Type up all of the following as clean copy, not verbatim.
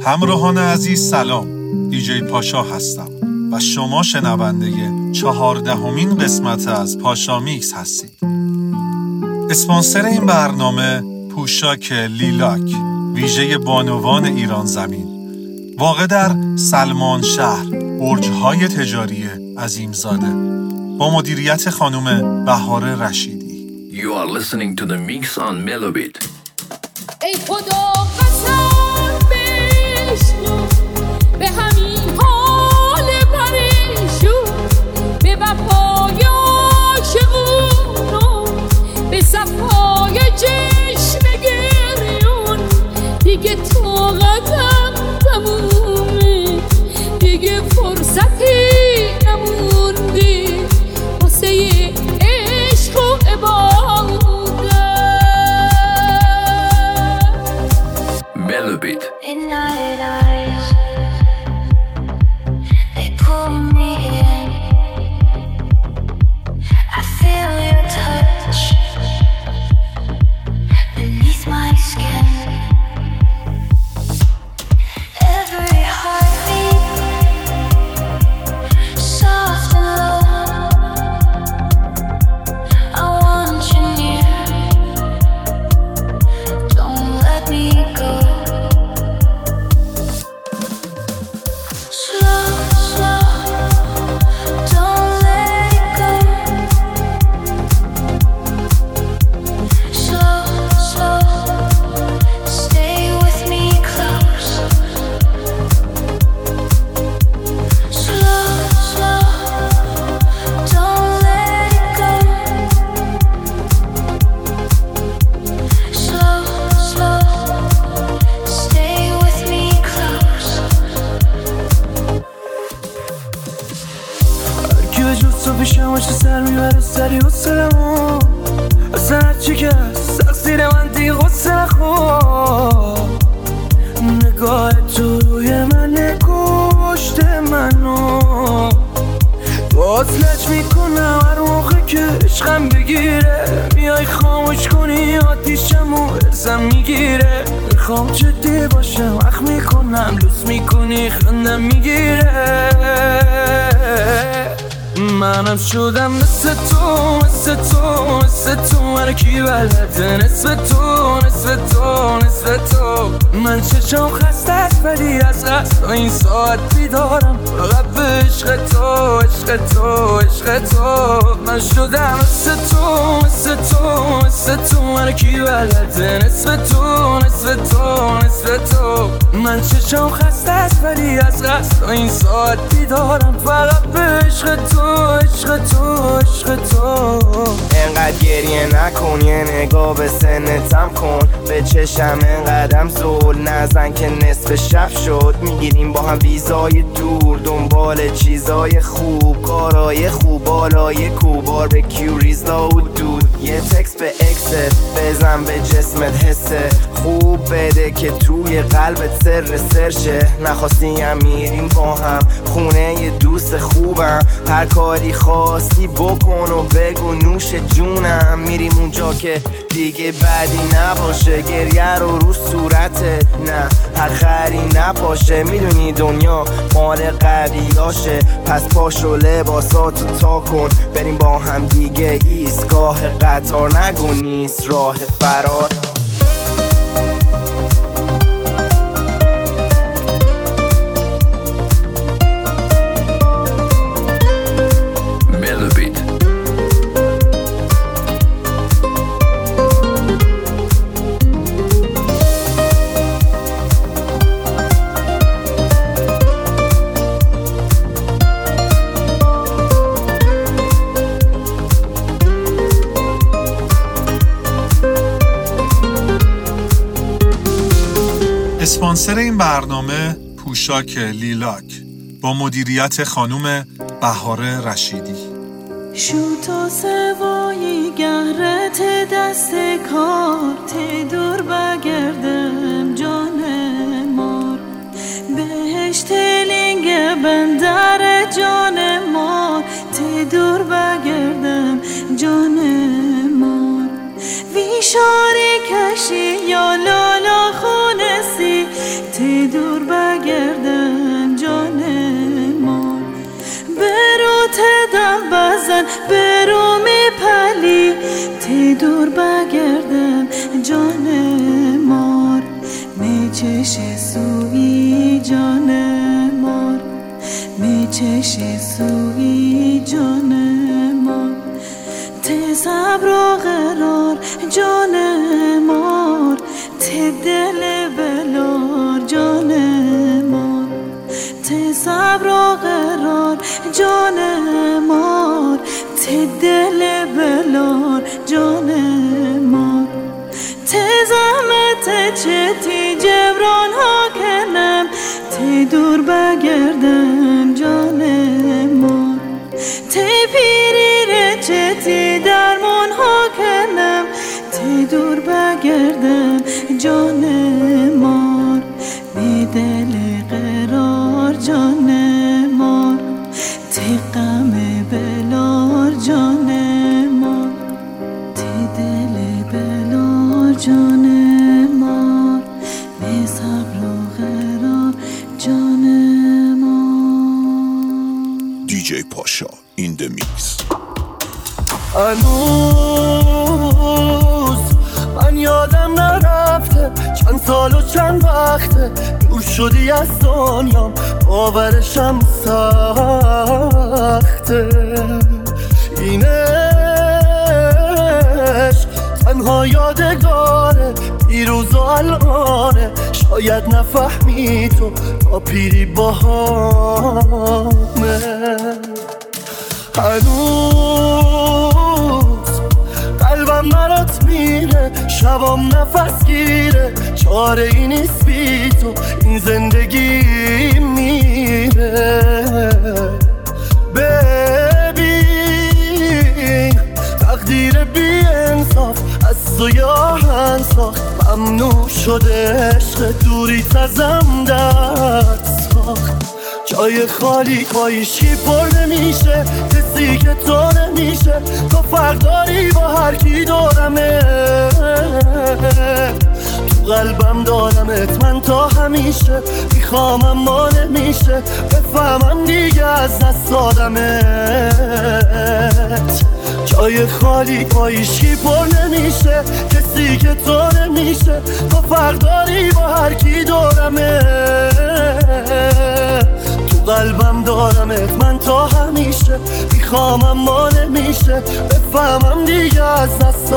همراهان عزیز سلام، دیجی پاشا هستم و شما شنونده 14مین قسمت از پاشا میکس هستید. اسپانسر این برنامه پوشاک لیلاک، ویژه بانوان ایران زمین، واقع در سلمان شهر، برج‌های تجاری عظیمزاده، با مدیریت خانم بهار رشیدی. You are listening to the mix on Melobit. ای خدا قسم بشنو به همین حال پریشون، به وفای عاشقونو، به صفای چشم گریون. دیگه طاقتم تمومه، دیگه فرصتی نمونده واسه عشق و عبادت. Melobit. In night eyes, they pull me in. I feel your touch beneath my skin. Every heartbeat, soft and low. I want you near. Don't let me go. Slow, slow, don't let it go. Slow, slow, stay with me close. Slow, slow, don't let it go. Slow, slow, stay with me close. کی به جز تو پیشم باشه سر میبره سری حسنمو، اصلا هرچی که هست تقصیر من دیگه غصه نخور. نگاه تو روی من کشته منو، باز لج میکنم هر موقع که عشقم بگیره. میای خاموش کنی آتیشمو ازم میگیره. میخوام جدی باشم وقت میکنم لوس میکنی خندم میگیره. منم شدم مثل تو، مثل تو، مثل تو. من کی بلده نصف تو، نصف تو، نصف تو. من چشم خسته است ولی از قصد این ساعت بیدارم. فقط به عشق تو، عشق تو، عشق تو. من شدم مثل تو، مثل تو، مثل تو. من کی بلده نصف تو، نصف تو، نصف تو. من چشم خسته است ولی از قصد این ساعت بیدارم. فقط به عشق تو، عشق تو، عشق تو. انقدر گریه نکن، یه نگاه به سنتم کن. به چشم انقدرم زول نزن که نصف شب شد. میگیریم با هم ویزای دور، دنبال چیزای خوب، کارای خوب، بالای کوب، باربیکیو، ریزلا و دود. یه تکست به اکست بزن به جسمت حسه خوب بده که توی قلبت سر سرشه. نخواستی هم میریم با هم خونه یه دوست خوبم. هر کاری خواستی بکن و بگو نوش جونم. میریم اونجا که دیگه بدی نباشه، گریه رو صورتت نه هر خری نپاشه. میدونی دنیا مال قویاشه، پس پاشو لباساتو تا کن. بریم با هم دیگه ایستگاه قطار، نگو نیست راه فرار. اسپانسر این برنامه پوشاک لیلاک، با مدیریت خانم بهار رشیدی. شو تا سوای گهرت دست کار، تی دور بگردم جان مار. بهشت لینگ بندر جان مار، تی دور بگردم جان مار. ویشاری کشی یا لالا خونسی، تی دور بگردم میچش سوی جان مار میچش سوی جان مار ته صبر و قرار جان مار ته دل بلار جان مار ته صبر و قرار جان مار ته دل بلار جان مار ته زحمت چتی جبران ها کنم ته دور بگردم جان مار ته پیری رچتی درمان ها کنم ته دور بگردم جان مار بی دل قرار جان مار ته غم بلار جان مار ته دل بلار جان مار بی صبر و قرار جان مار. دیجی پاشا این د میکس. هنوز من یادم نرفته چند سال و چند وقته دور شدی از دنیام باورشم سخته اینش تنها یادگاره پیروز و الانه شاید نفهمی تو تا پیری باهامه هنوز قلبم برات میره شبام نفس گیره چاره ای نیست بی تو این زندگی میره ببین تقدیر بی انصاف از تو یاهن ساخت ممنوع شده عشق دوری تزم دست ساخت جای خالی پاییشی پر نمیشه کسی که تو نمیشه تو فرق داری با هر کی دارمه تو قلبم دارمت من تا همیشه میخوام اما نمیشه بفهمم دیگه از دست دادمت جای خالی پاییشی پر نمیشه کسی که تو نمیشه تو فرق داری با هر کی دارمه قلبم دارمت من تا همیشه میخوام اما نمیشه بفهمم دیگه از دست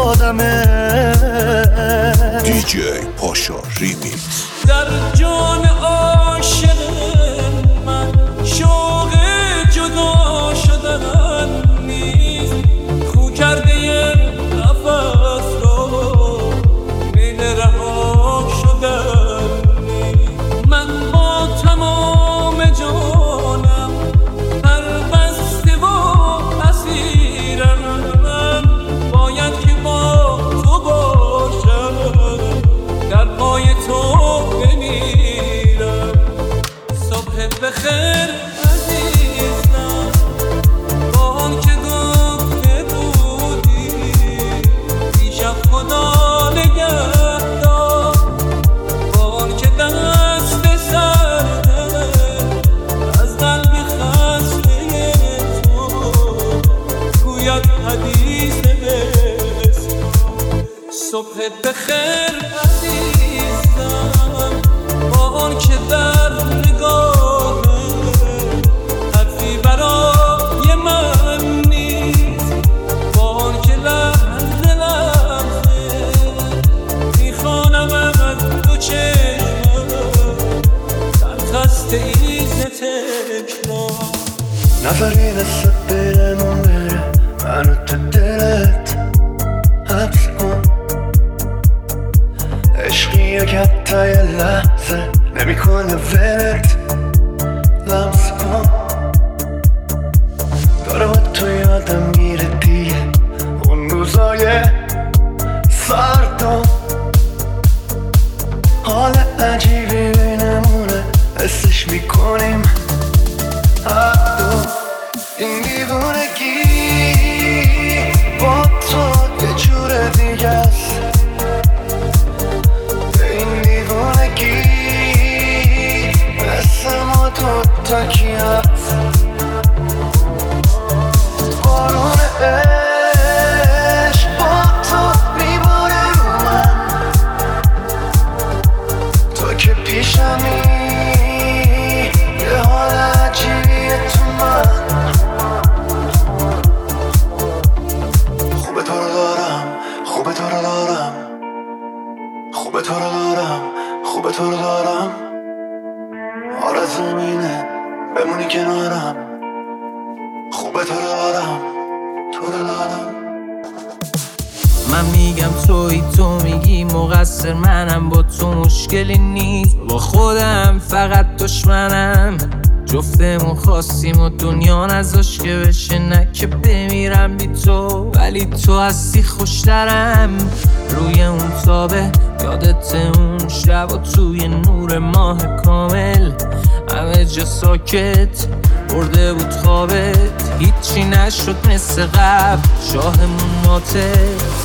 دادمت. دیجی پاشا ریمیکس. در جان عاشق من شوق جدا شدن نیست خو کرده یه نفس رو میل رها شدن نیست من با تمام جانم پربسته و اسیرم من باید که با تو باشم در پای تو بمیرم صبح بخیر عزیزم با آن که گفته بودی دیشب خدا نگهدار با آن که دست سرده از قلبی خسته تو گوید حدیث بسم صبحت بخیر عزیزم با آن که در نگاه حرفی برای من نیست با آن که لحظه لحظه میخوانم از دو چشمم در خسته ایز تکرار نفری دست دلمون بره منو تو دلت حبس کن عشقیه که حتی یه لحظه نمیکنه ولت لمس کن داره با تو یادم میره دیگه اون روزای سردم حال عجیبی بینمونه حسش میکنیم حتی این دیوونگی با تو یه جور دیگه است این دیوونگی مثل ما دوتا کی هست بارون عشق با تو میباره رو من خوبه تو رو دارم، خوبه تو رو دارم، آرزوم اینه بمونی کنارم. خوبه تو رو دارم، تو رو دارم. من میگم تویی، تو میگی مقصر منم، با تو مشکلی نیست، با خودم فقط دشمنم. جفتمون خواستیم و دنیا نذاش که بشه، نه که بمیرم بی تو، ولی تو هستی خوشترم. روی اون تابه یادت اون شب و توی نور ماه کامل، همه جا ساکت برده بود خوابت، هیچی نشد مثل قبل، شاهمون ماته.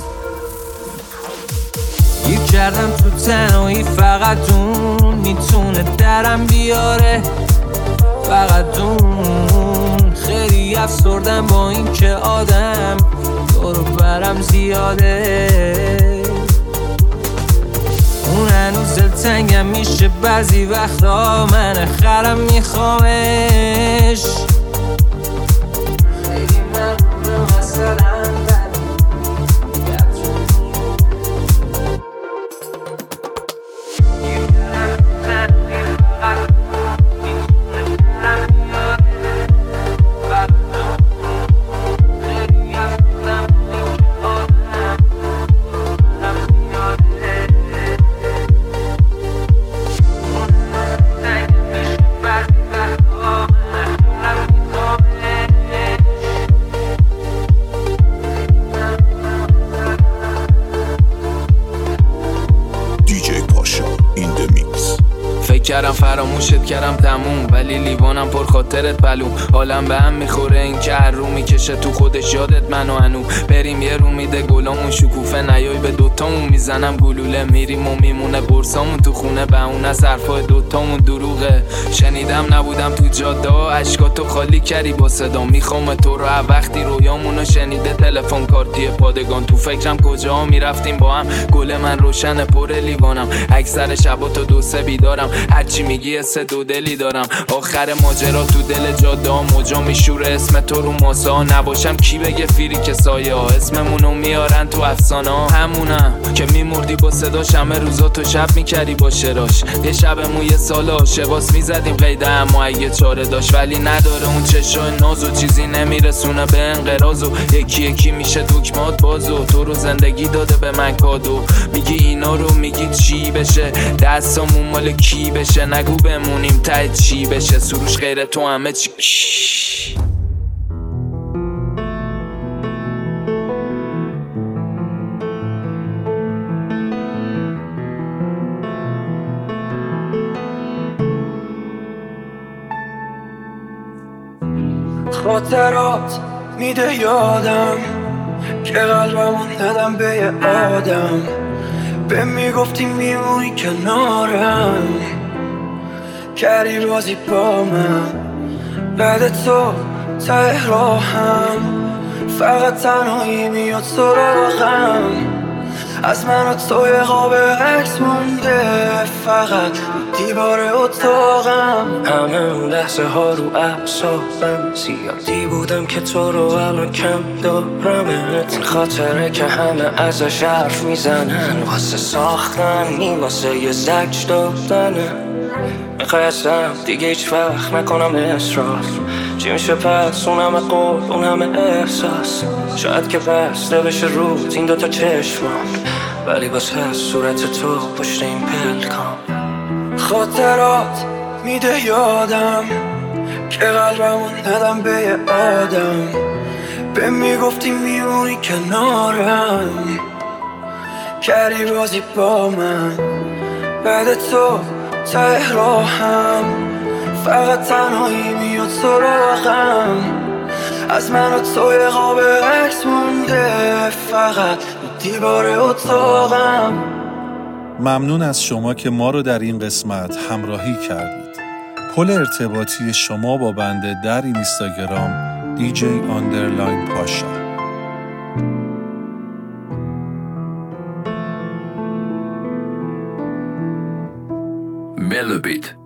گیر کردم تو تنهایی، فقط اون میتونه درم بیاره، فقط اون. خیلی افسردم با این که آدم دور و برم زیاده، اون هنوز دلتنگم میشه بعضی وقتا، من خرم میخوامش. خیلی مغروبه مثلا کردم فراموشت کردم تموم، ولی لیوانم پر خاطرت پلوم. حالم به هم میخوره این که هر رو میکشه تو خودش یادت منو هنو. بریم یه رو میده گلامون شکوفه، نیای به دوتامون میزنم گلوله. میریم و میمونه برسامون تو خونه، به اون از حرفای دوتامون دروغه. شنیدم نبودم تو جاده ها، عشقاتو خالی کردی با صدا. میخوام تو رو وقتی رویامونو شنیده، تلفن کارتی پادگان. تو فکرم کجا میرفتیم با هم، گل من روشن پر لیوانم. اکثر شبا تو دو سه بیدارم، هرچی میگی سه دو دلی دارم. آخر ماجرا تو دل جاده ها موجا میشوره، اسم تو رو ماسه ها. نباشم کی بگه فیری که سایه ها، اسممونو میارن تو افسانه ها. همونم که میمردی با صداش، همه روزا تو شب میکردی با شراش. یه شبمون یه سال عاشقاس میزدیم قیده، اما اگه چاره داشت. ولی نداره اون چشای نازو، چیزی نمیرسونه به انقراضو. یکی یکی میشه دکمات بازو، تو رو زندگی داده به من کادو. میگی اینا رو میگی چی بشه، دستامون مال کی بشه. نگو بمونیم ته چی بشه، سروش غیر تو همه چی. خاطرات میده یادم که قلبمون دادم به یه آدم. به میگفتی میمونی کنارم، کردی بازی با من. بعد تو ته راهم، فقط تنهایی میاد سراغم. از من و تو یه قاب عکس مونده، فقط دیوار اتاقم. همه اون لحظه ها رو اعصابم، زیادی بودم که تو رو الان کم دارمت. این خاطره که همه ازش حرف میزنن، واسه ساختن نی واسه یه زجر دادنه. میخوای ازم دیگه هیچ وقت نکنم اصرار، چی میشه پس اون همه قول اون همه احساس. شاید که بسته بشه رود این دوتا چشمم، ولی باز هست صورت تو پشت این پلکام. خاطرات میده یادم که قلبمون دادم به یه آدم. به میگفتی میمونی کنارم، کردی بازی با من. بعد تو ته راهم، فقط تنهایی میاد سراغم. از من و تو یه قاب عکس مونده، فقط دیوار اتاقم. ممنون از شما که ما رو در این قسمت همراهی کردید. پل ارتباطی شما با بنده در اینستاگرام DJ_پاشا. Melobit.